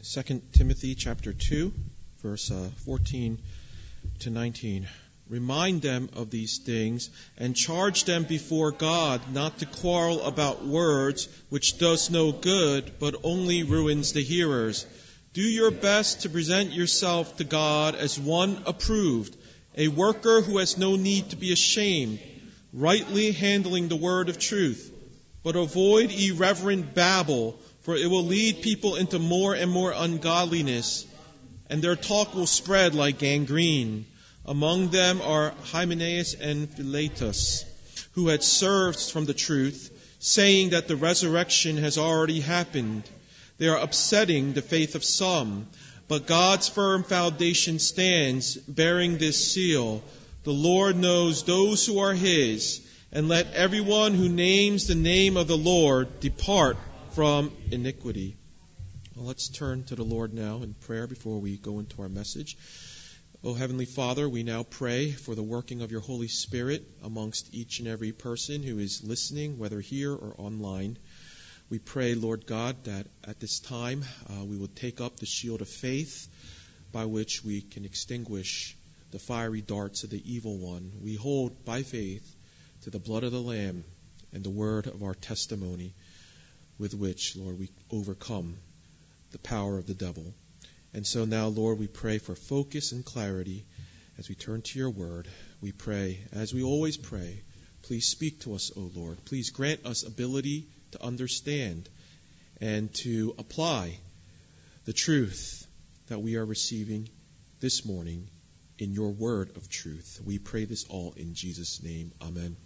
2 Timothy chapter 2, verse 14 to 19. Remind them of these things and charge them before God not to quarrel about words, which does no good, but only ruins the hearers. Do your best to present yourself to God as one approved, a worker who has no need to be ashamed, rightly handling the word of truth. But avoid irreverent babble, for it will lead people into more and more ungodliness, and their talk will spread like gangrene. Among them are Hymenaeus and Philetus, who had served from the truth, saying that the resurrection has already happened. They are upsetting the faith of some, but God's firm foundation stands, bearing this seal: the Lord knows those who are His, and let everyone who names the name of the Lord depart from iniquity. Well, let's turn to the Lord now in prayer before we go into our message. Oh, Heavenly Father, we now pray for the working of your Holy Spirit amongst each and every person who is listening, whether here or online. We pray, Lord God, that at this time we will take up the shield of faith by which we can extinguish the fiery darts of the evil one. We hold by faith to the blood of the Lamb and the word of our testimony, with which, Lord, we overcome the power of the devil. And so now, Lord, we pray for focus and clarity as we turn to your word. We pray, as we always pray, please speak to us, O Lord. Please grant us ability to understand and to apply the truth that we are receiving this morning in your word of truth. We pray this all in Jesus' name. Amen.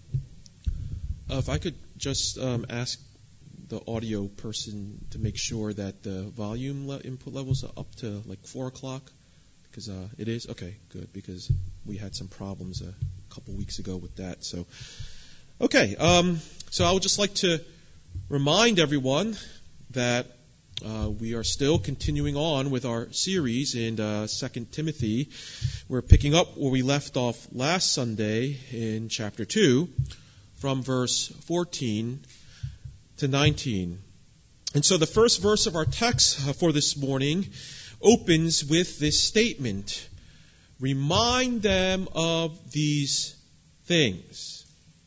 If I could just ask the audio person to make sure that the volume input levels are up to like 4 o'clock, because it is? Okay, good, because we had some problems a couple weeks ago with that. So, okay, so I would just like to remind everyone that we are still continuing on with our series in 2 Timothy. We're picking up where we left off last Sunday in chapter 2 from verse 14 to 19. And so the first verse of our text for this morning opens with this statement: remind them of these things.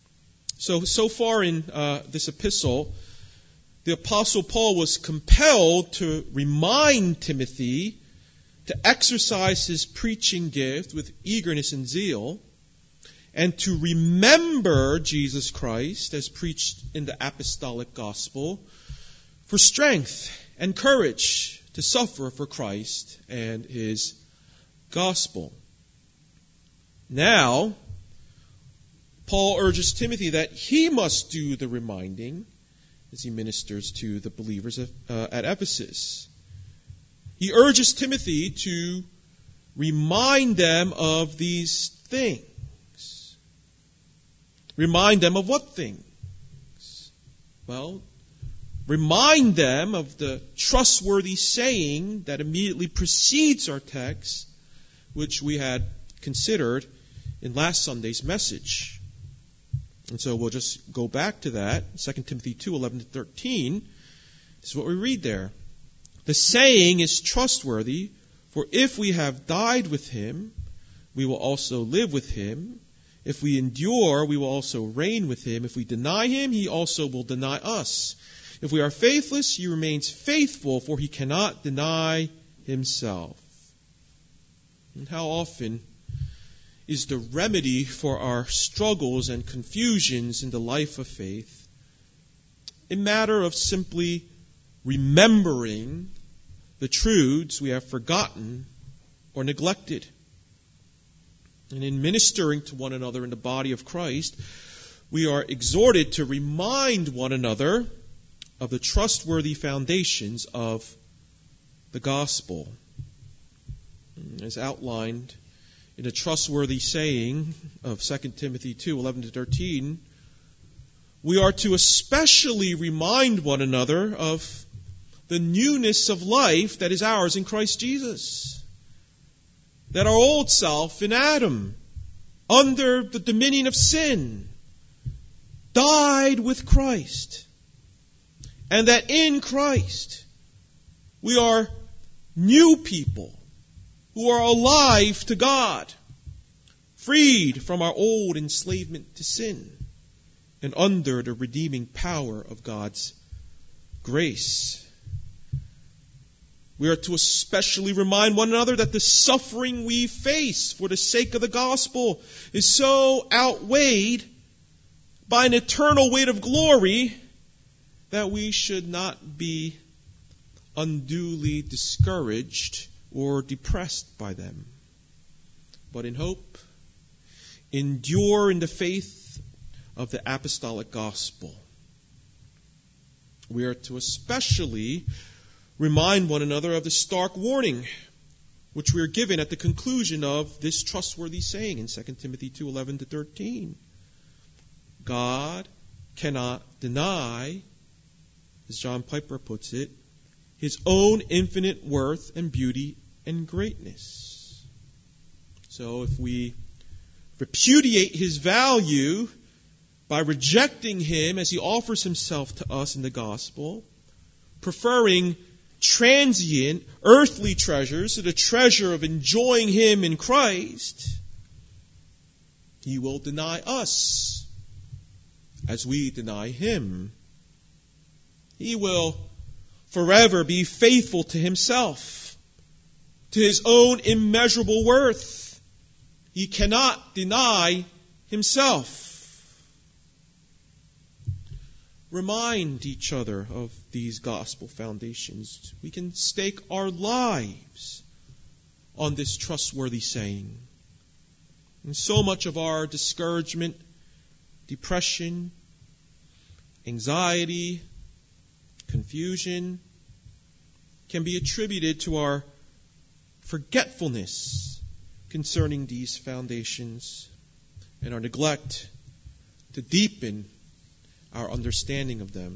So far in this epistle, the Apostle Paul was compelled to remind Timothy to exercise his preaching gift with eagerness and zeal, and to remember Jesus Christ as preached in the apostolic gospel, for strength and courage to suffer for Christ and his gospel. Now, Paul urges Timothy that he must do the reminding as he ministers to the believers at Ephesus. He urges Timothy to remind them of these things. Remind them of what things? Well, remind them of the trustworthy saying that immediately precedes our text, which we had considered in last Sunday's message. And so we'll just go back to that. 2 Timothy 2:11 to 13. This is what we read there. The saying is trustworthy, for if we have died with him, we will also live with him. If we endure, we will also reign with him. If we deny him, he also will deny us. If we are faithless, he remains faithful, for he cannot deny himself. And how often is the remedy for our struggles and confusions in the life of faith a matter of simply remembering the truths we have forgotten or neglected? And in ministering to one another in the body of Christ, we are exhorted to remind one another of the trustworthy foundations of the gospel. As outlined in a trustworthy saying of 2 Timothy 2:11 to 13, we are to especially remind one another of the newness of life that is ours in Christ Jesus. That our old self in Adam, under the dominion of sin, died with Christ. And that in Christ we are new people who are alive to God, freed from our old enslavement to sin, and under the redeeming power of God's grace. We are to especially remind one another that the suffering we face for the sake of the gospel is so outweighed by an eternal weight of glory that we should not be unduly discouraged or depressed by them, but in hope, endure in the faith of the apostolic gospel. We are to especially remind one another of the stark warning which we are given at the conclusion of this trustworthy saying in 2 Timothy 2:11-13. God cannot deny, as John Piper puts it, His own infinite worth and beauty and greatness. So if we repudiate His value by rejecting Him as He offers Himself to us in the gospel, preferring transient, earthly treasures to the treasure of enjoying Him in Christ, He will deny us as we deny Him. He will forever be faithful to Himself, to His own immeasurable worth. He cannot deny Himself. Remind each other of these gospel foundations. We can stake our lives on this trustworthy saying. And so much of our discouragement, depression, anxiety, confusion can be attributed to our forgetfulness concerning these foundations and our neglect to deepen our understanding of them.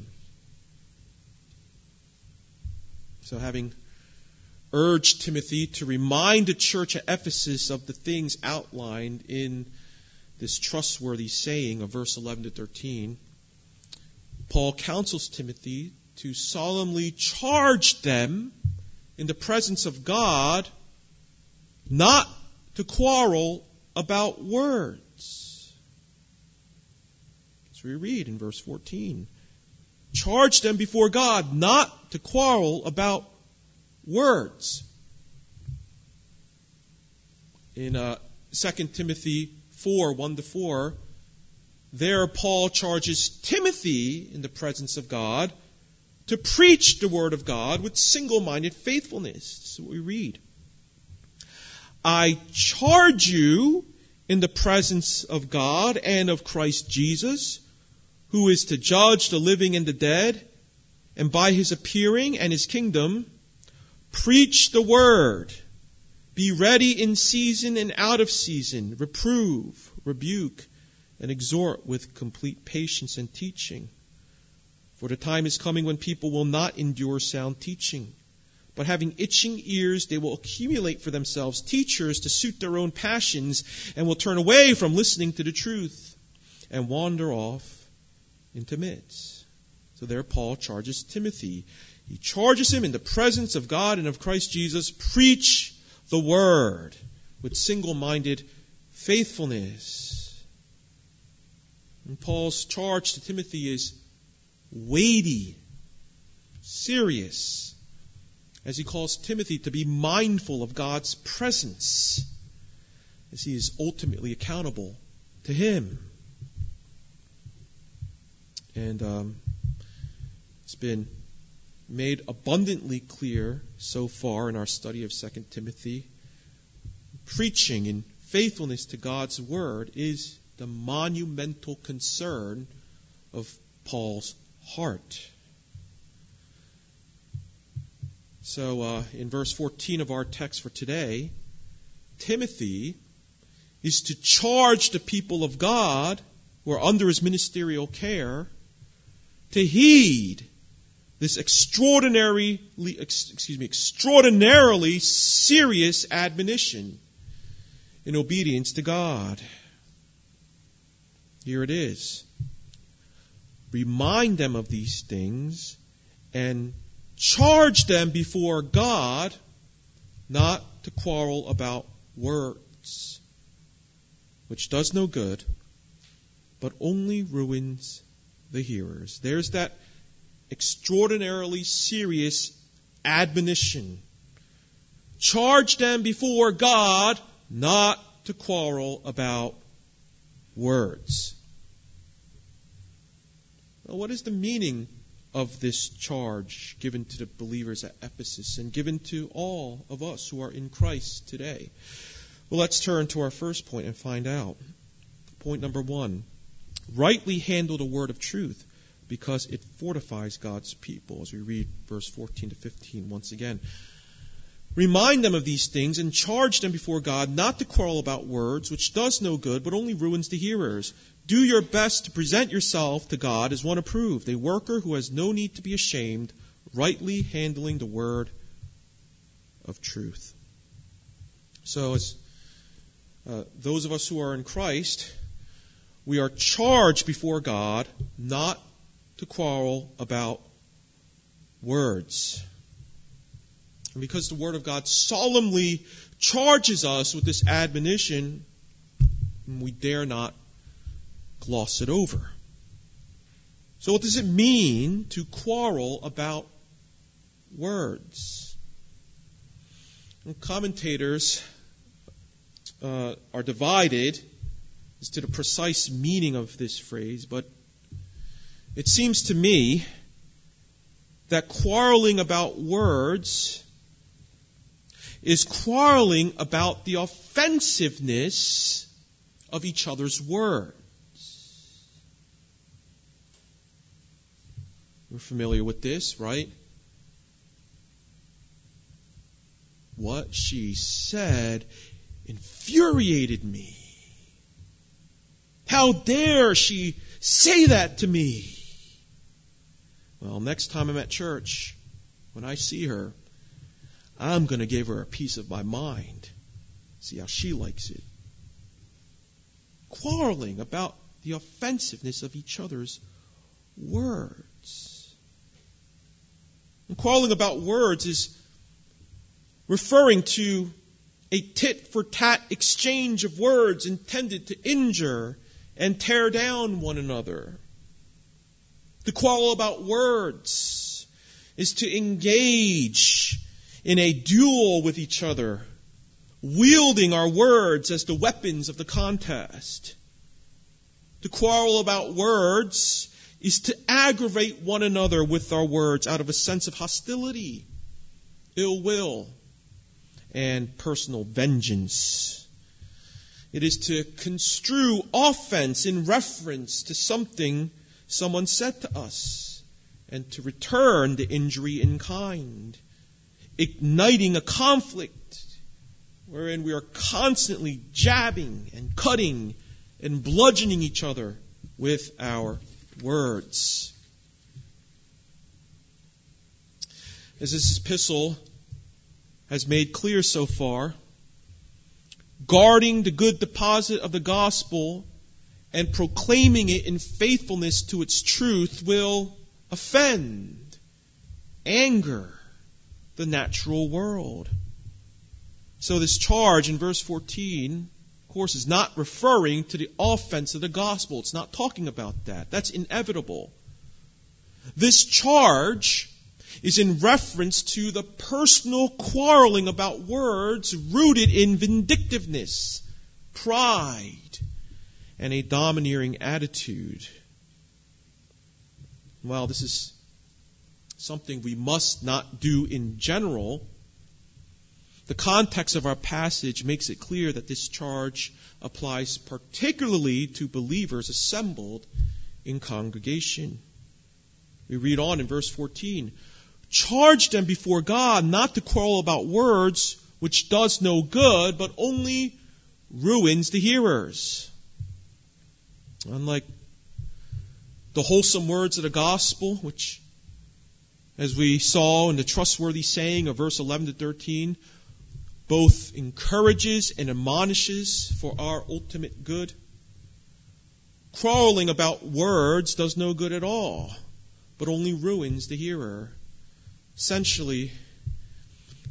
So having urged Timothy to remind the church at Ephesus of the things outlined in this trustworthy saying of verse 11-13, Paul counsels Timothy to solemnly charge them in the presence of God not to quarrel about words. So we read in verse 14, charge them before God not to quarrel about words. In 2 Timothy 4:1-4, there Paul charges Timothy in the presence of God to preach the word of God with single-minded faithfulness. This is what we read. I charge you in the presence of God and of Christ Jesus, who is to judge the living and the dead, and by His appearing and His kingdom, preach the word. Be ready in season and out of season. Reprove, rebuke, and exhort with complete patience and teaching. For the time is coming when people will not endure sound teaching, but having itching ears, they will accumulate for themselves teachers to suit their own passions, and will turn away from listening to the truth and wander off into myths. So there Paul charges Timothy. He charges him in the presence of God and of Christ Jesus, preach the word with single-minded faithfulness. And Paul's charge to Timothy is weighty, serious, as he calls Timothy to be mindful of God's presence, as he is ultimately accountable to him. And it's been made abundantly clear so far in our study of 2 Timothy. Preaching in faithfulness to God's word is the monumental concern of Paul's heart. So in verse 14 of our text for today, Timothy is to charge the people of God who are under his ministerial care to heed this extraordinarily serious admonition in obedience to God. Here it is. Remind them of these things and charge them before God not to quarrel about words, which does no good, but only ruins the hearers. There's that extraordinarily serious admonition. Charge them before God not to quarrel about words. Well, what is the meaning of this charge given to the believers at Ephesus and given to all of us who are in Christ today? Well, let's turn to our first point and find out. Point number 1. Rightly handle the word of truth, because it fortifies God's people. As we read verse 14 to 15 once again. Remind them of these things and charge them before God not to quarrel about words, which does no good, but only ruins the hearers. Do your best to present yourself to God as one approved, a worker who has no need to be ashamed, rightly handling the word of truth. So as those of us who are in Christ, we are charged before God not to quarrel about words. And because the Word of God solemnly charges us with this admonition, we dare not gloss it over. So what does it mean to quarrel about words? And commentators are divided as to the precise meaning of this phrase, but it seems to me that quarreling about words is quarreling about the offensiveness of each other's words. We're familiar with this, right? What she said infuriated me. How dare she say that to me? Well, next time I'm at church, when I see her, I'm going to give her a piece of my mind. See how she likes it. Quarreling about the offensiveness of each other's words. And quarreling about words is referring to a tit-for-tat exchange of words intended to injure and tear down one another. To quarrel about words is to engage in a duel with each other, wielding our words as the weapons of the contest. To quarrel about words is to aggravate one another with our words out of a sense of hostility, ill will, and personal vengeance. It is to construe offense in reference to something someone said to us, and to return the injury in kind, igniting a conflict wherein we are constantly jabbing and cutting and bludgeoning each other with our words. As this epistle has made clear so far, guarding the good deposit of the gospel and proclaiming it in faithfulness to its truth will offend, anger the natural world. So this charge in verse 14, of course, is not referring to the offense of the gospel. It's not talking about that. That's inevitable. This charge is in reference to the personal quarreling about words rooted in vindictiveness, pride, and a domineering attitude. While this is something we must not do in general, the context of our passage makes it clear that this charge applies particularly to believers assembled in congregation. We read on in verse 14, charge them before God not to quarrel about words, which does no good, but only ruins the hearers. Unlike the wholesome words of the gospel, which, as we saw in the trustworthy saying of verse 11 to 13, both encourages and admonishes for our ultimate good, quarreling about words does no good at all, but only ruins the hearer. Essentially,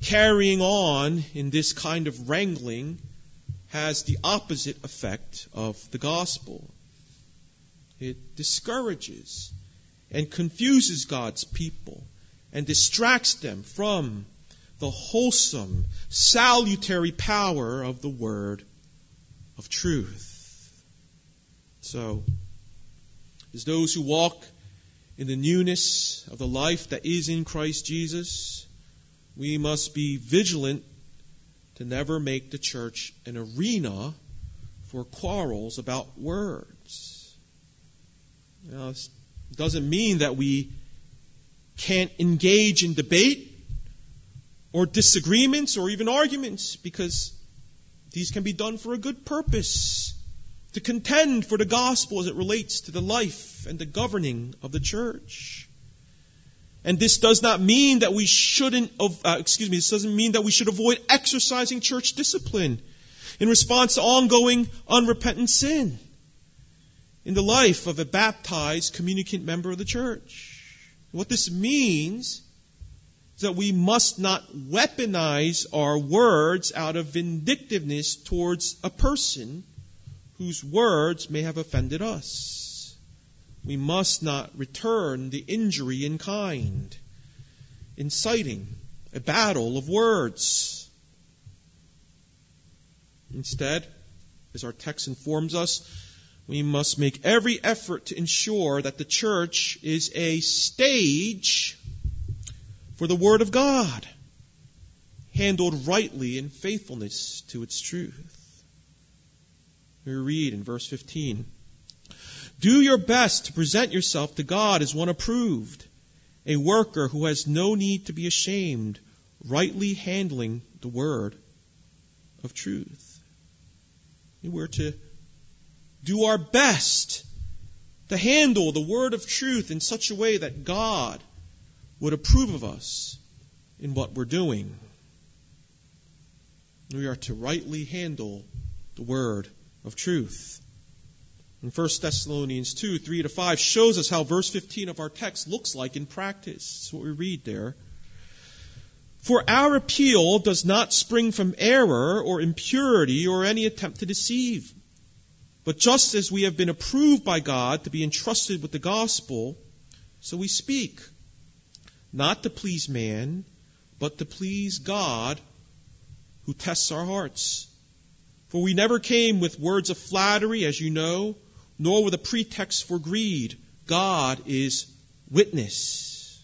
carrying on in this kind of wrangling has the opposite effect of the gospel. It discourages and confuses God's people and distracts them from the wholesome, salutary power of the word of truth. So, as those who walk in the newness of the life that is in Christ Jesus, we must be vigilant to never make the church an arena for quarrels about words. Now, this doesn't mean that we can't engage in debate or disagreements or even arguments, because these can be done for a good purpose, to contend for the gospel as it relates to the life and the governing of the church. And this does not mean that we this doesn't mean that we should avoid exercising church discipline in response to ongoing unrepentant sin in the life of a baptized communicant member of the church. What this means is that we must not weaponize our words out of vindictiveness towards a person whose words may have offended us. We must not return the injury in kind, inciting a battle of words. Instead, as our text informs us, we must make every effort to ensure that the church is a stage for the Word of God, handled rightly in faithfulness to its truth. We read in verse 15, "Do your best to present yourself to God as one approved, a worker who has no need to be ashamed, rightly handling the word of truth." We're to do our best to handle the word of truth in such a way that God would approve of us in what we're doing. We are to rightly handle the word of truth. And 1 Thessalonians 2, 3-5 shows us how verse 15 of our text looks like in practice. That's what we read there. "For our appeal does not spring from error or impurity or any attempt to deceive. But just as we have been approved by God to be entrusted with the gospel, so we speak, not to please man, but to please God who tests our hearts. For we never came with words of flattery, as you know, nor with a pretext for greed. God is witness."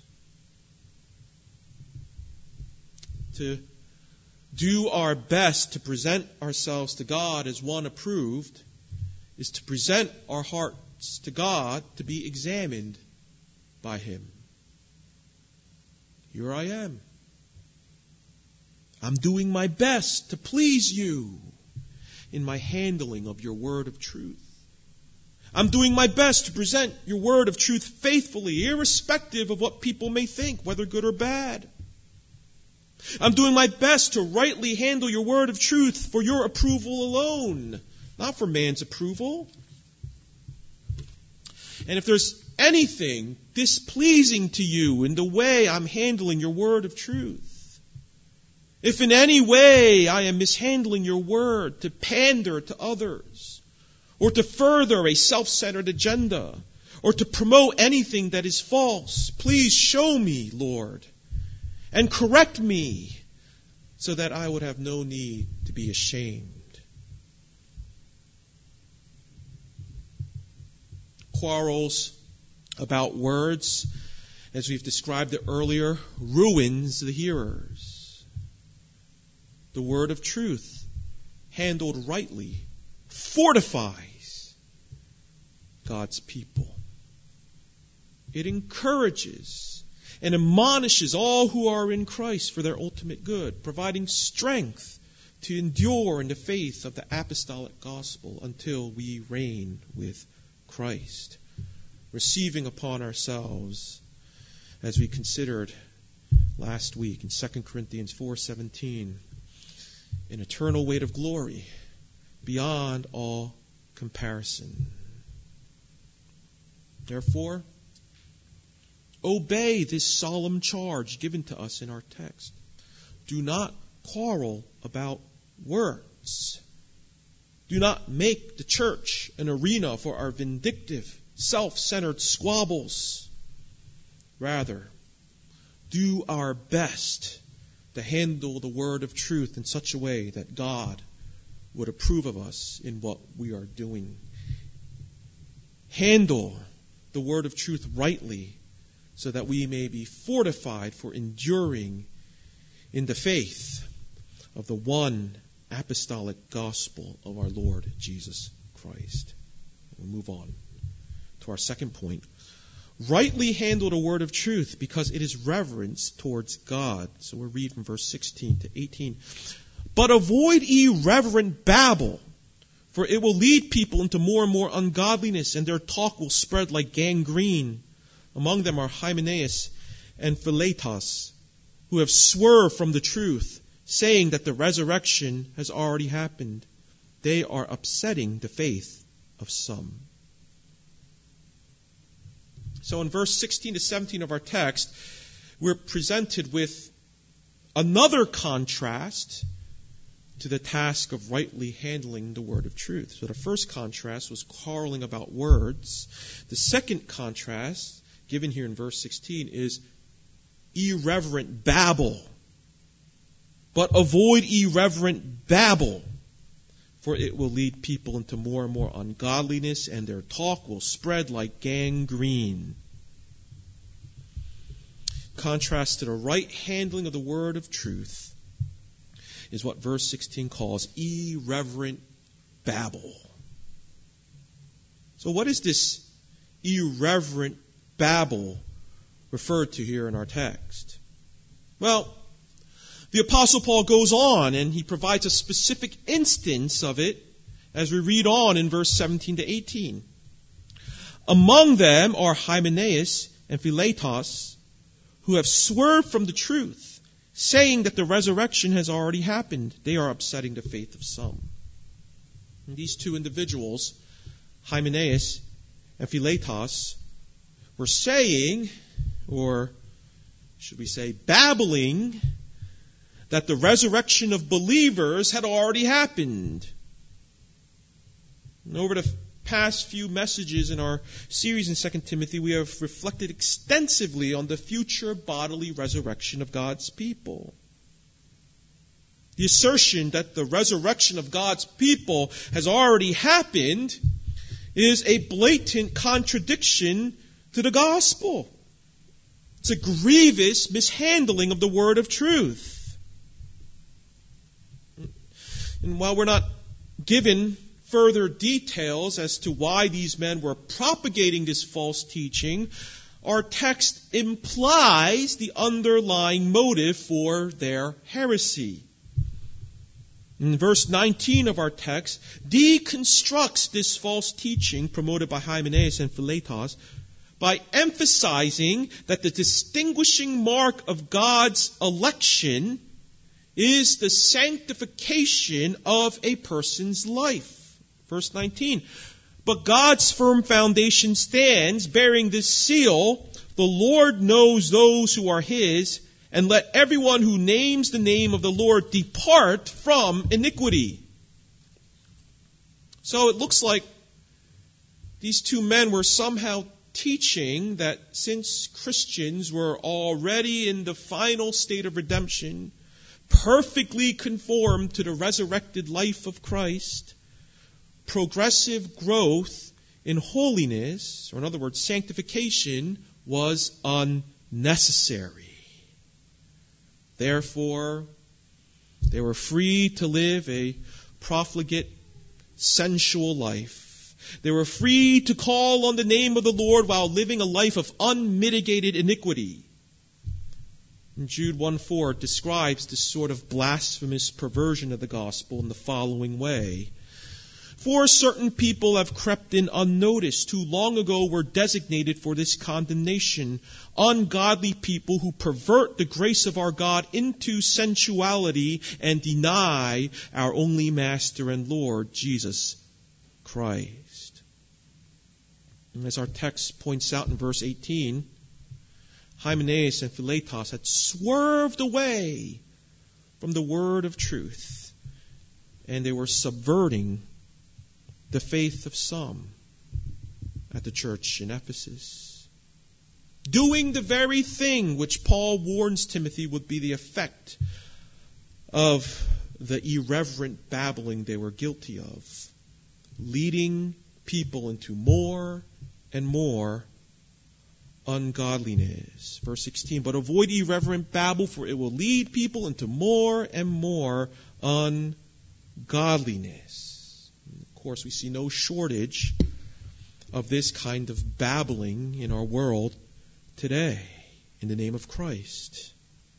To do our best to present ourselves to God as one approved is to present our hearts to God to be examined by Him. Here I am. I'm doing my best to please you in my handling of your word of truth. I'm doing my best to present your word of truth faithfully, irrespective of what people may think, whether good or bad. I'm doing my best to rightly handle your word of truth for your approval alone, not for man's approval. And if there's anything displeasing to you in the way I'm handling your word of truth, if in any way I am mishandling your word to pander to others, or to further a self-centered agenda, or to promote anything that is false, please show me, Lord, and correct me so that I would have no need to be ashamed. Quarrels about words, as we've described it earlier, ruins the hearers. The word of truth, handled rightly, fortifies God's people. It encourages and admonishes all who are in Christ for their ultimate good, providing strength to endure in the faith of the apostolic gospel until we reign with Christ, receiving upon ourselves, as we considered last week in 2 Corinthians 4:17, an eternal weight of glory beyond all comparison. Therefore, obey this solemn charge given to us in our text. do not quarrel about words. Do not make the church an arena for our vindictive, self-centered squabbles. Rather, do our best to handle the word of truth in such a way that God would approve of us in what we are doing. Handle the word of truth rightly so that we may be fortified for enduring in the faith of the one apostolic gospel of our Lord Jesus Christ. We'll move on to our second point. Rightly handle the word of truth because it is reverence towards God. So we'll read from verse 16 to 18. But avoid irreverent babble, for it will lead people into more and more ungodliness, and their talk will spread like gangrene. Among them are Hymenaeus and Philetus, who have swerved from the truth, saying that the resurrection has already happened. They are upsetting the faith of some. So in verse 16 to 17 of our text, we're presented with another contrast to the task of rightly handling the word of truth. So the first contrast was quarreling about words. The second contrast, given here in verse 16, is irreverent babble. But avoid irreverent babble, for it will lead people into more and more ungodliness, and their talk will spread like gangrene. Contrast to the right handling of the word of truth is what verse 16 calls irreverent babble. So what is this irreverent babble referred to here in our text? Well, the Apostle Paul goes on and he provides a specific instance of it as we read on in verse 17 to 18. Among them are Hymenaeus and Philetus, who have swerved from the truth, saying that the resurrection has already happened. They are upsetting the faith of some. And these two individuals, Hymenaeus and Philetus, were saying, or should we say babbling, that the resurrection of believers had already happened. And over the past few messages in our series in 2 Timothy, we have reflected extensively on the future bodily resurrection of God's people. The assertion that the resurrection of God's people has already happened is a blatant contradiction to the gospel. It's a grievous mishandling of the word of truth. And while we're not given further details as to why these men were propagating this false teaching, our text implies the underlying motive for their heresy. In verse 19 of our text, deconstructs this false teaching promoted by Hymenaeus and Philetus by emphasizing that the distinguishing mark of God's election is the sanctification of a person's life. Verse 19, but God's firm foundation stands, bearing this seal, the Lord knows those who are His, and let everyone who names the name of the Lord depart from iniquity. So it looks like these two men were somehow teaching that since Christians were already in the final state of redemption, perfectly conformed to the resurrected life of Christ, progressive growth in holiness, or in other words, sanctification, was unnecessary. Therefore, they were free to live a profligate, sensual life. They were free to call on the name of the Lord while living a life of unmitigated iniquity. And Jude 1:4 describes this sort of blasphemous perversion of the gospel in the following way. For certain people have crept in unnoticed, who long ago were designated for this condemnation, ungodly people who pervert the grace of our God into sensuality and deny our only Master and Lord, Jesus Christ. And as our text points out in verse 18, Hymenaeus and Philetus had swerved away from the word of truth, and they were subverting the faith of some at the church in Ephesus, doing the very thing which Paul warns Timothy would be the effect of the irreverent babbling they were guilty of, leading people into more and more ungodliness. Verse 16, but avoid irreverent babble, for it will lead people into more and more ungodliness. And of course, we see no shortage of this kind of babbling in our world today in the name of Christ.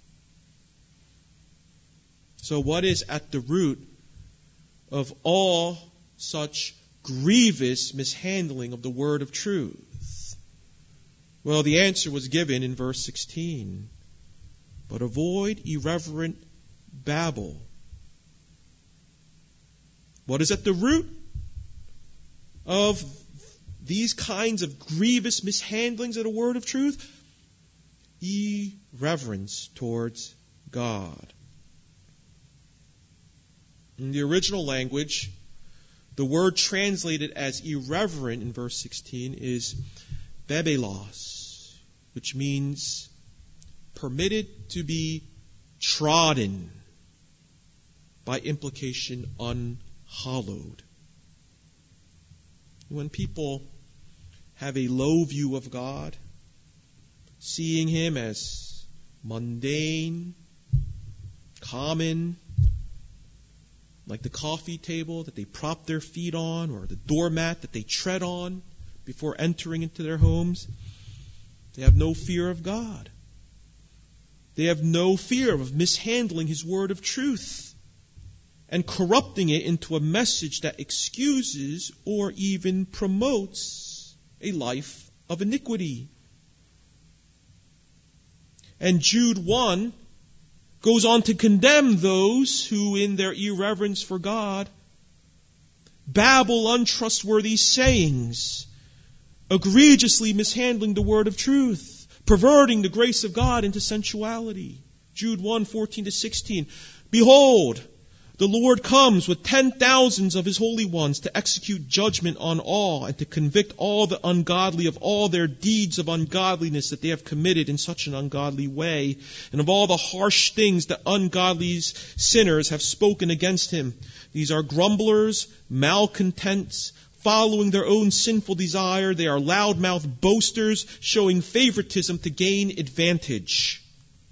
So what is at the root of all such grievous mishandling of the word of truth? Well, the answer was given in verse 16. But avoid irreverent babble. What is at the root of these kinds of grievous mishandlings of the word of truth? Irreverence towards God. In the original language, the word translated as irreverent in verse 16 is bebelos, which means permitted to be trodden, by implication unhallowed. When people have a low view of God, seeing Him as mundane, common, like the coffee table that they prop their feet on or the doormat that they tread on before entering into their homes, they have no fear of God. They have no fear of mishandling His word of truth and corrupting it into a message that excuses or even promotes a life of iniquity. And Jude 1 goes on to condemn those who, in their irreverence for God, babble untrustworthy sayings, egregiously mishandling the word of truth, perverting the grace of God into sensuality. Jude 1:14-16. Behold, the Lord comes with 10,000s of His holy ones to execute judgment on all and to convict all the ungodly of all their deeds of ungodliness that they have committed in such an ungodly way, and of all the harsh things that ungodly sinners have spoken against Him. These are grumblers, malcontents, following their own sinful desire. They are loudmouthed boasters, showing favoritism to gain advantage.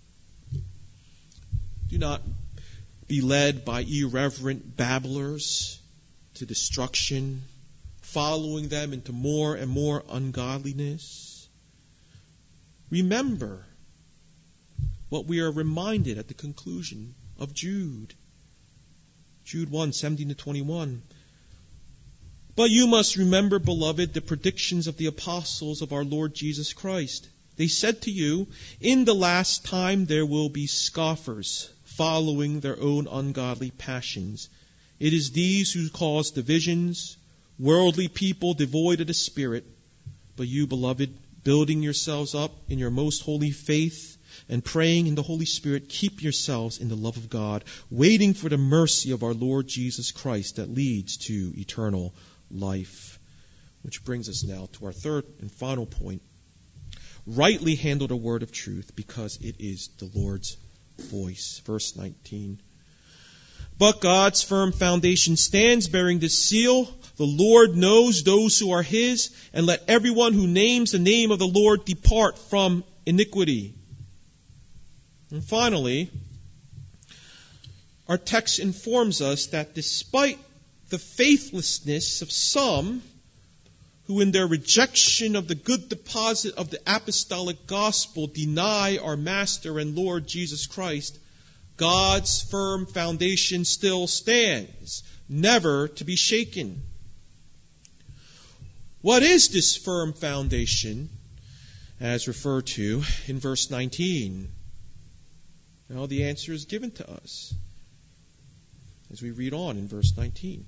Do not be led by irreverent babblers to destruction, following them into more and more ungodliness. Remember what we are reminded at the conclusion of Jude. Jude 1:17-21. But you must remember, beloved, the predictions of the apostles of our Lord Jesus Christ. They said to you, in the last time there will be scoffers, following their own ungodly passions. It is these who cause divisions, worldly people devoid of the Spirit. But you, beloved, building yourselves up in your most holy faith and praying in the Holy Spirit, keep yourselves in the love of God, waiting for the mercy of our Lord Jesus Christ that leads to eternal life. Which brings us now to our third and final point. Rightly handle the word of truth, because it is the Lord's voice. Verse 19. But God's firm foundation stands, bearing this seal: the Lord knows those who are His, and let everyone who names the name of the Lord depart from iniquity. And finally, our text informs us that despite the faithlessness of some who in their rejection of the good deposit of the apostolic gospel deny our Master and Lord Jesus Christ, God's firm foundation still stands, never to be shaken. What is this firm foundation, as referred to in verse 19? Well, the answer is given to us as we read on in verse 19.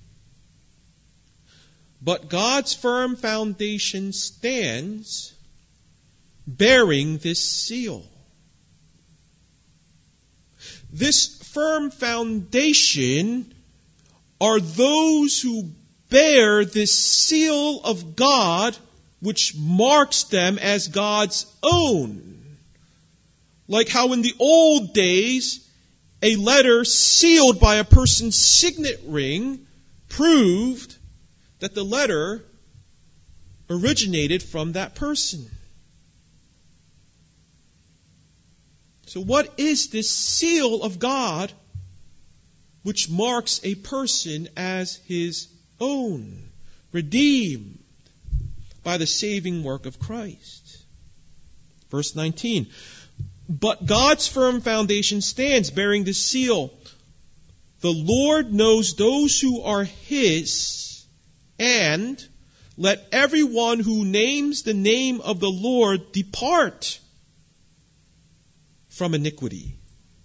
But God's firm foundation stands, bearing this seal. This firm foundation are those who bear this seal of God, which marks them as God's own. Like how in the old days, a letter sealed by a person's signet ring proved that the letter originated from that person. So what is this seal of God which marks a person as his own, redeemed by the saving work of Christ? Verse 19. But God's firm foundation stands, bearing this seal. The Lord knows those who are his, and let everyone who names the name of the Lord depart from iniquity.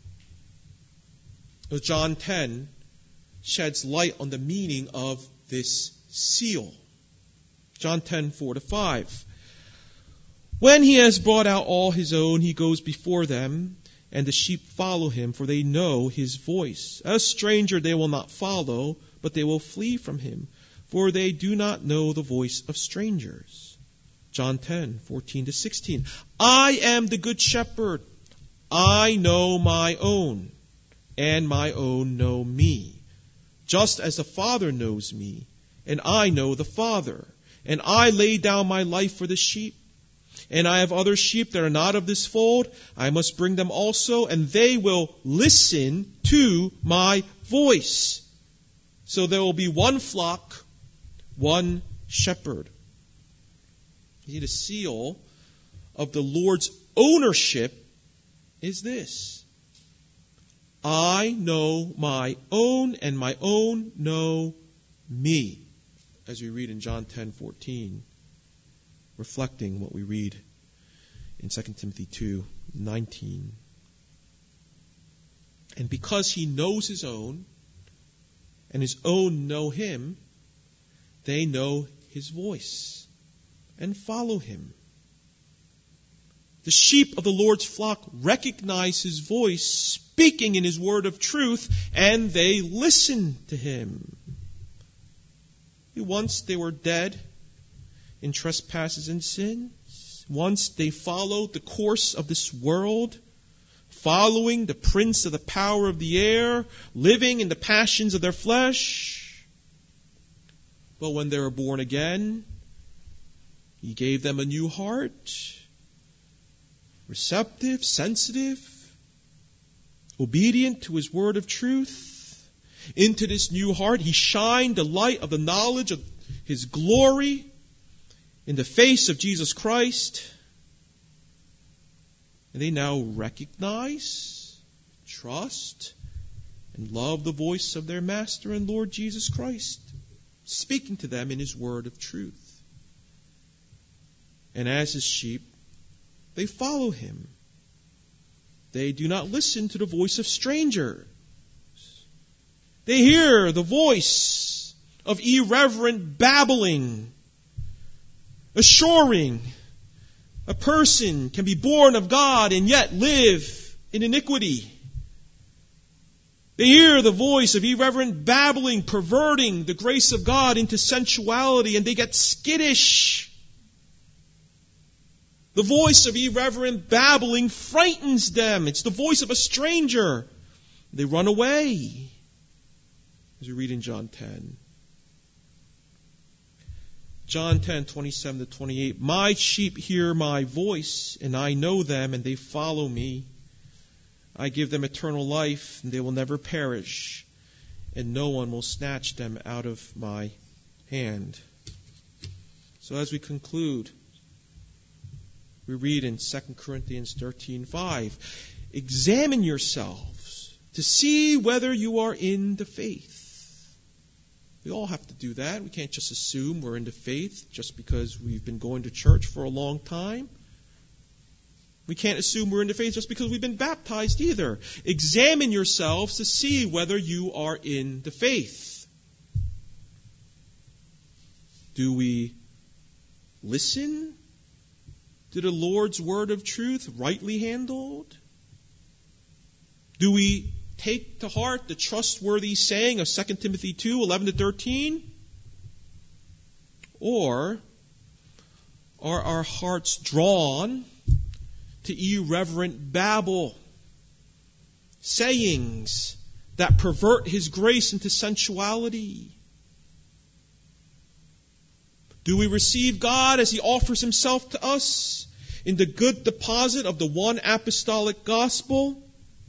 John 10 sheds light on the meaning of this seal. John 10, 4-5. When he has brought out all his own, he goes before them, and the sheep follow him, for they know his voice. A stranger they will not follow, but they will flee from him, for they do not know the voice of strangers. John 10, 14-16. I am the good shepherd. I know my own, and my own know me, just as the Father knows me, and I know the Father, and I lay down my life for the sheep. And I have other sheep that are not of this fold. I must bring them also, and they will listen to my voice. So there will be one flock, one shepherd. The seal of the Lord's ownership is this: I know my own, and my own know me. As we read in John 10:14, reflecting what we read in 2 Timothy 2:19. And because he knows his own, and his own know him, they know his voice and follow him. The sheep of the Lord's flock recognize his voice speaking in his word of truth, and they listen to him. Once they were dead in trespasses and sins. Once they followed the course of this world, following the prince of the power of the air, living in the passions of their flesh. But when they were born again, he gave them a new heart, receptive, sensitive, obedient to his word of truth. Into this new heart, he shined the light of the knowledge of his glory in the face of Jesus Christ. And they now recognize, trust, and love the voice of their Master and Lord Jesus Christ, speaking to them in his word of truth. And as his sheep, they follow him. They do not listen to the voice of strangers. They hear the voice of irreverent babbling, assuring a person can be born of God and yet live in iniquity. They hear the voice of irreverent babbling, perverting the grace of God into sensuality, and they get skittish. The voice of irreverent babbling frightens them. It's the voice of a stranger. They run away. As we read in John 10. John 10, 27-28. My sheep hear my voice, and I know them, and they follow me. I give them eternal life, and they will never perish, and no one will snatch them out of my hand. So as we conclude, we read in 2 Corinthians 13:5, examine yourselves to see whether you are in the faith. We all have to do that. We can't just assume we're in the faith just because we've been going to church for a long time. We can't assume we're in the faith just because we've been baptized either. Examine yourselves to see whether you are in the faith. Do we listen to the Lord's word of truth rightly handled? Do we take to heart the trustworthy saying of 2 Timothy 2:11-13? Or are our hearts drawn to irreverent babble, sayings that pervert His grace into sensuality? Do we receive God as He offers Himself to us in the good deposit of the one apostolic gospel?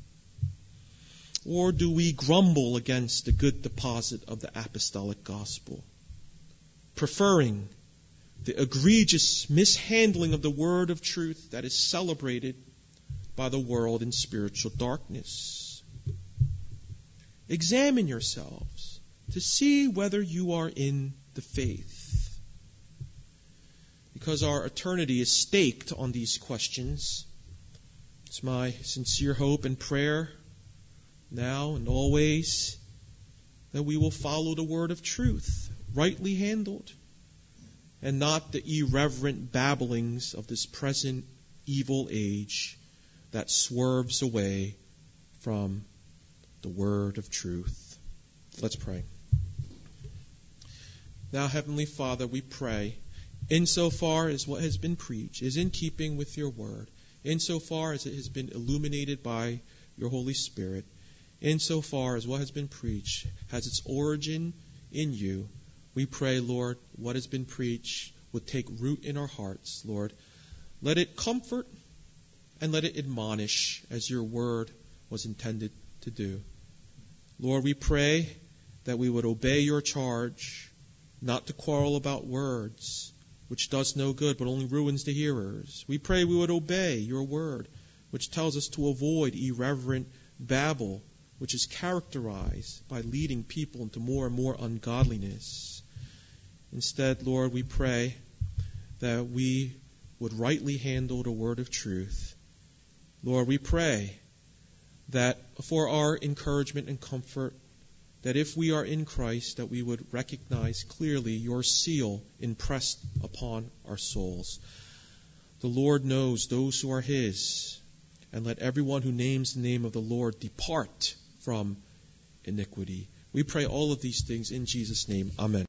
Or do we grumble against the good deposit of the apostolic gospel, preferring the egregious mishandling of the word of truth that is celebrated by the world in spiritual darkness? Examine yourselves to see whether you are in the faith, because our eternity is staked on these questions. It's my sincere hope and prayer now and always that we will follow the word of truth, rightly handled, and not the irreverent babblings of this present evil age that swerves away from the word of truth. Let's pray. Now, Heavenly Father, we pray, insofar as what has been preached is in keeping with your word, insofar as it has been illuminated by your Holy Spirit, insofar as what has been preached has its origin in you, we pray, Lord, what has been preached would take root in our hearts, Lord. Let it comfort and let it admonish as your word was intended to do. Lord, we pray that we would obey your charge, not to quarrel about words, which does no good but only ruins the hearers. We pray we would obey your word, which tells us to avoid irreverent babble, which is characterized by leading people into more and more ungodliness. Instead, Lord, we pray that we would rightly handle the word of truth. Lord, we pray that for our encouragement and comfort, that if we are in Christ, that we would recognize clearly your seal impressed upon our souls. The Lord knows those who are His, and let everyone who names the name of the Lord depart from iniquity. We pray all of these things in Jesus' name. Amen.